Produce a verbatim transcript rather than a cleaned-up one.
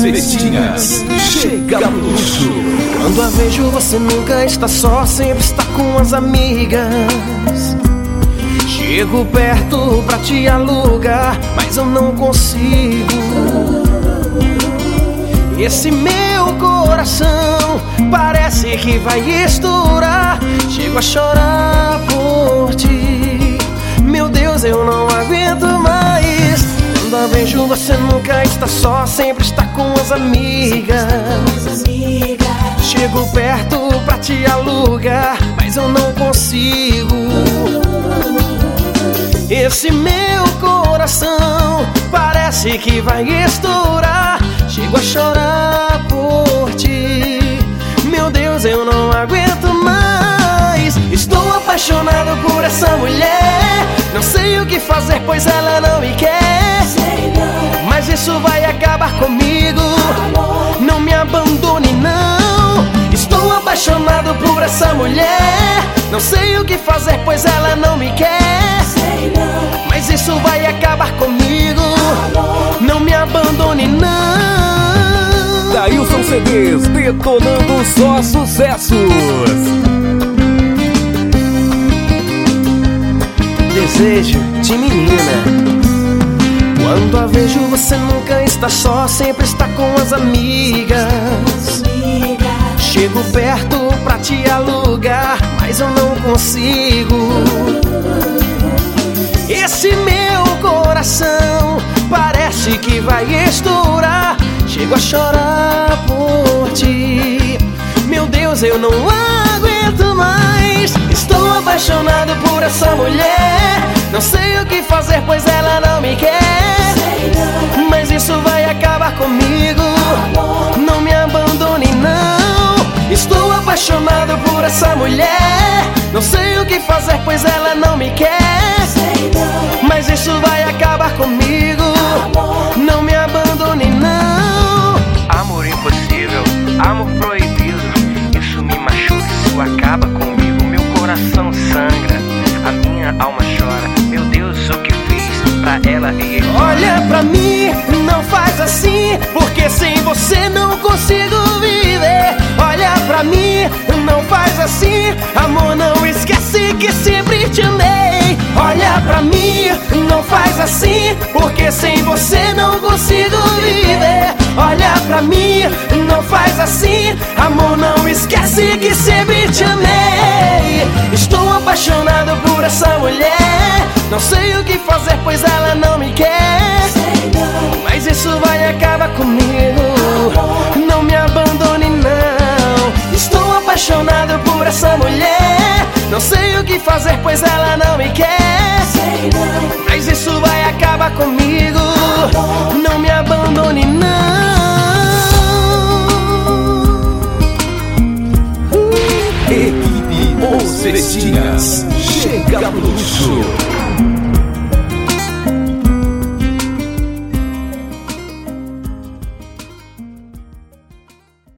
Festinhas, chega pro luxo. Quando a vejo você nunca está só, sempre está com as amigas. Chego perto pra te alugar, mas eu não consigo. Esse meu coração parece que vai estourar. Chego a chorar por ti. Meu Deus, eu não aguento mais. Quando a vejo você nunca está só, sempre está com as amigas. Chego perto pra te alugar, mas eu não consigo. Esse meu coração parece que vai estourar. Chego a chorar por ti. Meu Deus, eu não aguento mais. Estou apaixonado por essa mulher. Não sei o que fazer, pois ela não me quer. Mas isso vai acabar comigo. Não me abandone, não. Estou apaixonado por essa mulher. Não sei o que fazer, pois ela não me quer. Mas isso vai acabar comigo. Não me abandone, não. Dailson C Ds, detonando só sucessos. Desejo de menina. Quando a vejo você nunca está só, sempre está com as amigas. Chego perto pra te alugar, mas eu não consigo. Esse meu coração parece que vai estourar. Chego a chorar por ti. Meu Deus, eu não aguento mais. Estou apaixonado por essa mulher. Não sei o que fazer, pois ela não me quer. Mas isso vai acabar comigo. Não me abandone, não. Estou apaixonado por essa mulher. Não sei o que fazer, pois ela não me quer. Mas isso vai acabar comigo. Não me abandone, não. Amor impossível, amor proibido. Isso me machuca, isso acaba comigo. Meu coração sangra, a minha alma chora. Meu Deus, o que fiz pra ela e ele? Olha pra mim, não faz assim, porque sem você não consigo viver. Olha pra mim, não faz assim. Amor, não esquece que sempre te amei. Olha pra mim, não faz assim, porque sem você não consigo viver. Olha pra mim, não faz assim. Amor, não esquece que sempre te amei. Estou apaixonado por essa mulher. Não sei o que fazer, pois ela não me quer. Mas isso vai acabar comigo. Não me abandone, não. Estou apaixonado por essa mulher. Não sei o que fazer, pois ela não me quer. Mas isso vai acabar comigo. Não me abandone, não. Equipe Os Festinhas, chega pro luxo.